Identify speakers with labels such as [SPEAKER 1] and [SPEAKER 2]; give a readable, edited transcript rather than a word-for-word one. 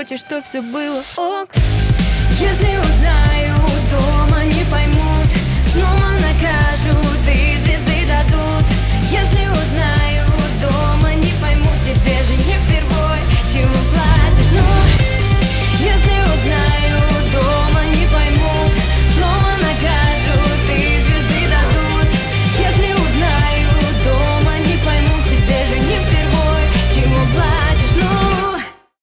[SPEAKER 1] хочешь, чтоб все было ок. Если узнаю, дома не поймут, снова накажут и звезды дадут. Если узнаю,